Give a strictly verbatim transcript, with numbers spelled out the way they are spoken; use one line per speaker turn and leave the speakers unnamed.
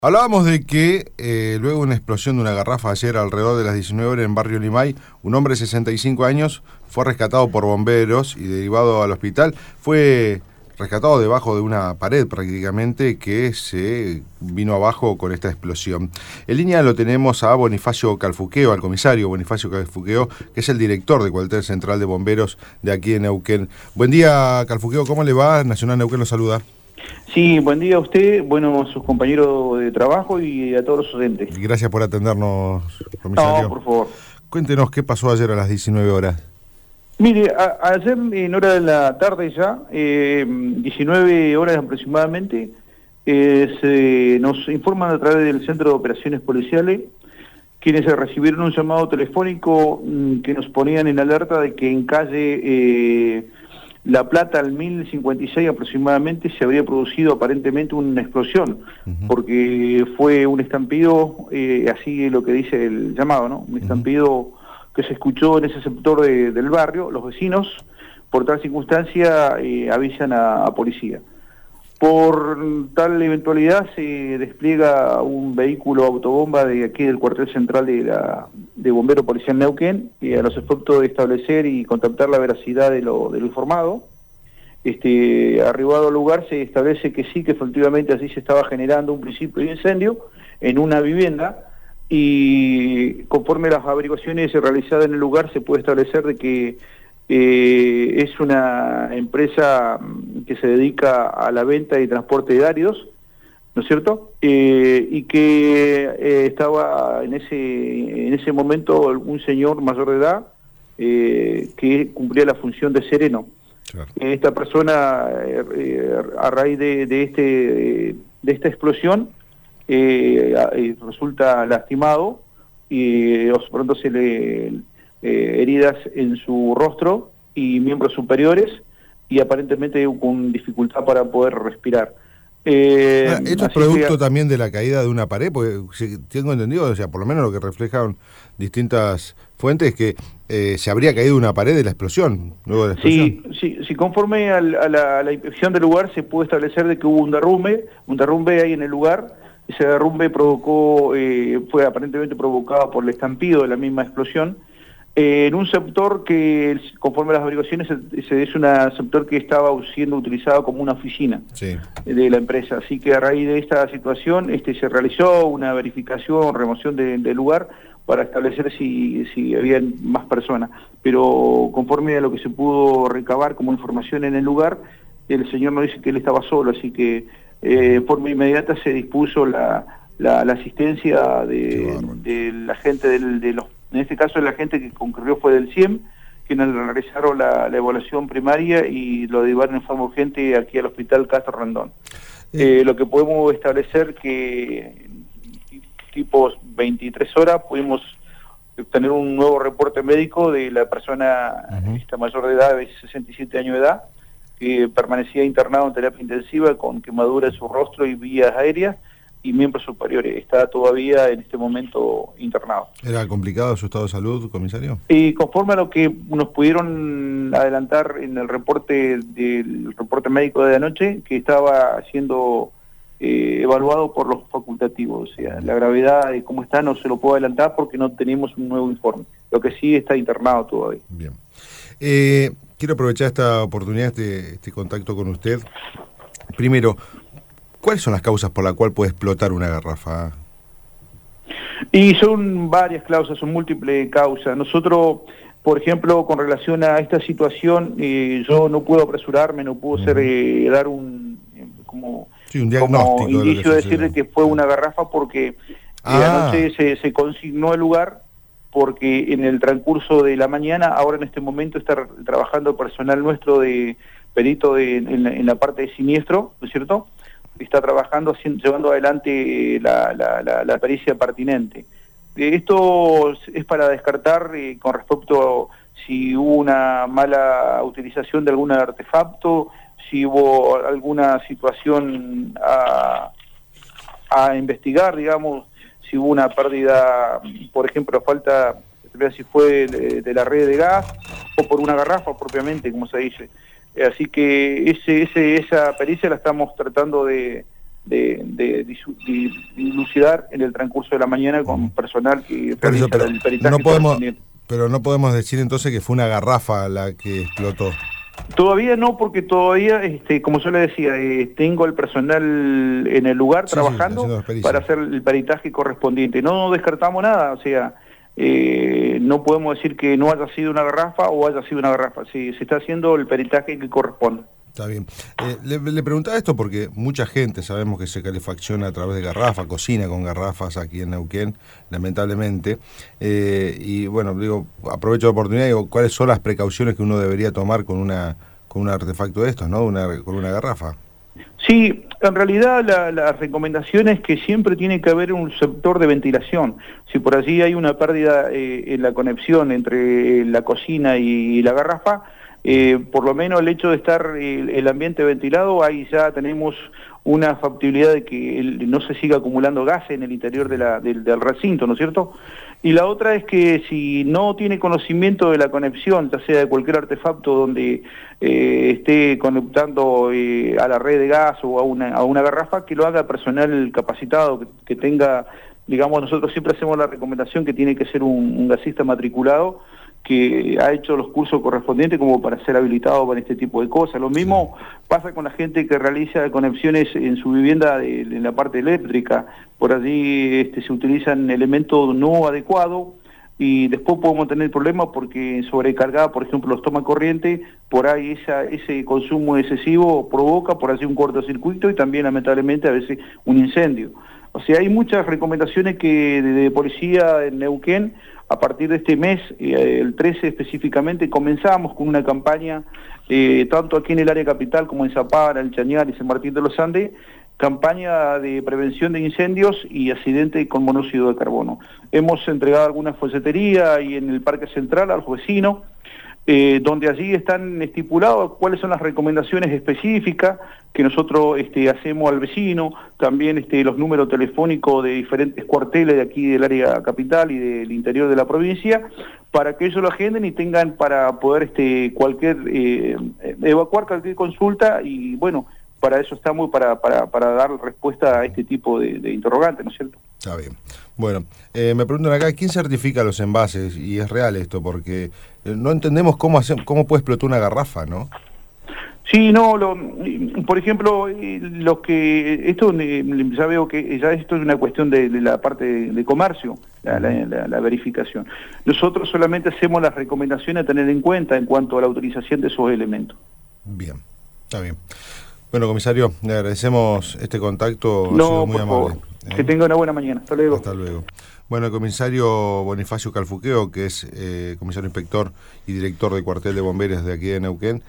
Hablábamos de que eh, luego de una explosión de una garrafa ayer alrededor de las diecinueve horas en Barrio Limay, un hombre de sesenta y cinco años fue rescatado por bomberos y derivado al hospital. Fue rescatado debajo de una pared prácticamente que se vino abajo con esta explosión. En línea lo tenemos a Bonifacio Calfuqueo, al comisario Bonifacio Calfuqueo, que es el director del cuartel central de bomberos de aquí en Neuquén. Buen día, Calfuqueo, ¿cómo le va? Nacional Neuquén lo saluda.
Sí, buen día a usted, bueno, a sus compañeros de trabajo y a todos los oyentes.
Gracias por atendernos, comisario.
No, por favor.
Cuéntenos qué pasó ayer a las diecinueve horas.
Mire, a, ayer en hora de la tarde ya, eh, diecinueve horas aproximadamente, eh, se nos informan a través del Centro de Operaciones Policiales, quienes recibieron un llamado telefónico mm, que nos ponían en alerta de que en calle eh, La Plata al mil cincuenta y seis aproximadamente se habría producido aparentemente una explosión, uh-huh. porque fue un estampido, eh, así lo que dice el llamado, ¿no? Un estampido uh-huh. que se escuchó en ese sector de, del barrio. Los vecinos, por tal circunstancia, eh, avisan a, a policía. Por tal eventualidad se despliega un vehículo autobomba de aquí del cuartel central de, la, de Bombero Policial Neuquén, y a los efectos de establecer y contactar la veracidad de lo, de lo informado. Este, arribado al lugar se establece que sí, que efectivamente así se estaba generando un principio de incendio en una vivienda, y conforme las averiguaciones realizadas en el lugar se puede establecer de que Eh, es una empresa que se dedica a la venta y transporte de áridos, ¿no es cierto? Eh, y que eh, estaba en ese, en ese momento un señor mayor de edad eh, que cumplía la función de sereno. Claro. Esta persona, eh, a raíz de, de, este, de esta explosión, eh, resulta lastimado y eh, pronto se le... Eh, heridas en su rostro y miembros superiores, y aparentemente con dificultad para poder respirar. Eh,
ah, ¿Esto es producto que... también de la caída de una pared? Porque si tengo entendido, o sea, por lo menos lo que reflejan distintas fuentes, es que eh, se habría caído una pared de la explosión, luego de la explosión.
Sí, sí, sí, conforme al, a, la, a la inspección del lugar se pudo establecer de que hubo un derrumbe, un derrumbe ahí en el lugar. Ese derrumbe provocó, eh, fue aparentemente provocado por el estampido de la misma explosión, Eh, en un sector que, conforme a las averiguaciones, se, es un sector que estaba siendo utilizado como una oficina sí. de la empresa. Así que a raíz de esta situación este, se realizó una verificación, remoción del de lugar para establecer si, si había más personas. Pero conforme a lo que se pudo recabar como información en el lugar, el señor nos dice que él estaba solo, así que eh, de forma inmediata se dispuso la, la, la asistencia de, de la gente del, de los... En este caso la gente que concurrió fue del C I E M, quienes realizaron la, la evaluación primaria y lo derivaron en forma urgente aquí al Hospital Castro Rendón. Eh. Eh, lo que podemos establecer que tipos veintitrés horas pudimos obtener un nuevo reporte médico de la persona uh-huh. esta mayor de edad, de sesenta y siete años de edad, que permanecía internado en terapia intensiva con quemadura en su rostro y vías aéreas y miembros superiores. Está todavía en este momento internado.
¿Era complicado su estado de salud, comisario?
Y conforme a lo que nos pudieron adelantar en el reporte del reporte médico de anoche, que estaba siendo eh, evaluado por los facultativos. O sea, la gravedad de cómo está no se lo puedo adelantar porque no tenemos un nuevo informe. Lo que sí está internado todavía.
Bien. Eh, quiero aprovechar esta oportunidad, este, este contacto con usted. Primero, ¿cuáles son las causas por las cuales puede explotar una garrafa?
Y son varias causas, son múltiples causas. Nosotros, por ejemplo, con relación a esta situación, eh, yo no puedo apresurarme, no puedo ser, eh, dar un como,
sí, un diagnóstico
como indicio de, de decir que fue una garrafa, porque ah. eh, anoche se, se consignó el lugar, porque en el transcurso de la mañana, ahora en este momento está trabajando personal nuestro de perito de, en, la, en la parte de siniestro, ¿no es cierto?, está trabajando, llevando adelante la, la, la, la pericia pertinente. Esto es para descartar eh, con respecto a si hubo una mala utilización de algún artefacto, si hubo alguna situación a, a investigar, digamos, si hubo una pérdida, por ejemplo, falta, si fue de, de la red de gas o por una garrafa propiamente, como se dice. Así que ese, ese, esa pericia la estamos tratando de, de, de, disu- de dilucidar en el transcurso de la mañana con personal que realiza
pero,
el peritaje
no podemos,
correspondiente.
pero no podemos decir entonces que fue una garrafa la que explotó.
Todavía no, porque todavía, este, como yo le decía, eh, tengo el personal en el lugar
Sí,
trabajando
sí, haciendo
para hacer el peritaje correspondiente. No descartamos nada, o sea, eh, no podemos decir que no haya sido una garrafa o haya sido una garrafa. Sí, se está haciendo el peritaje que corresponde.
Está bien. Eh, le, le preguntaba esto porque mucha gente sabemos que se calefacciona a través de garrafas, cocina con garrafas aquí en Neuquén, lamentablemente. Eh, y bueno, digo, aprovecho la oportunidad y digo, ¿cuáles son las precauciones que uno debería tomar con una con un artefacto de estos, ¿no? Una, con una garrafa.
Sí, en realidad la, la recomendación es que siempre tiene que haber un sector de ventilación. Si por allí hay una pérdida eh, en la conexión entre la cocina y la garrafa, eh, por lo menos el hecho de estar el, el ambiente ventilado, ahí ya tenemos una factibilidad de que el, no se siga acumulando gas en el interior de la, del, del recinto, ¿no es cierto? Y la otra es que si no tiene conocimiento de la conexión, ya sea de cualquier artefacto donde eh, esté conectando eh, a la red de gas o a una, a una garrafa, que lo haga personal capacitado, que, que tenga, digamos, nosotros siempre hacemos la recomendación que tiene que ser un, un gasista matriculado, que ha hecho los cursos correspondientes como para ser habilitado para este tipo de cosas. Lo mismo pasa con la gente que realiza conexiones en su vivienda de, en la parte eléctrica. Por allí este, se utilizan elementos no adecuados y después podemos tener problemas porque sobrecargada, por ejemplo, los toma corriente, por ahí esa, ese consumo excesivo provoca por allí un cortocircuito y también lamentablemente a veces un incendio. O sea, hay muchas recomendaciones que de, de policía en Neuquén. A partir de este mes, eh, el trece específicamente, comenzamos con una campaña, eh, tanto aquí en el área capital como en Zapara, El Chañar y San Martín de los Andes, campaña de prevención de incendios y accidentes con monóxido de carbono. Hemos entregado alguna folletería y en el Parque Central a los vecinos, eh, donde allí están estipulados cuáles son las recomendaciones específicas que nosotros este, hacemos al vecino, también este, los números telefónicos de diferentes cuarteles de aquí del área capital y del interior de la provincia, para que ellos lo agenden y tengan para poder este, cualquier eh, evacuar cualquier consulta y bueno, para eso estamos, para, para, para dar respuesta a este tipo de, de interrogantes, ¿no es cierto?
Está bien. Bueno, eh, me preguntan acá, ¿quién certifica los envases? Y es real esto, porque eh, no entendemos cómo hace, cómo puede explotar una garrafa, ¿no?
Sí, no, lo, por ejemplo, lo que esto ya veo que ya esto es una cuestión de, de la parte de, de comercio, la, la, la, la verificación. Nosotros solamente hacemos las recomendaciones a tener en cuenta en cuanto a la utilización de esos elementos.
Bien, está bien. Bueno, comisario, le agradecemos este contacto,
no,
ha sido muy
por
amable.
Favor.
¿Eh?
Que tenga una buena mañana. Hasta luego.
Hasta luego. Bueno, el comisario Bonifacio Calfuqueo, que es eh, comisario inspector y director del cuartel de bomberos de aquí de Neuquén,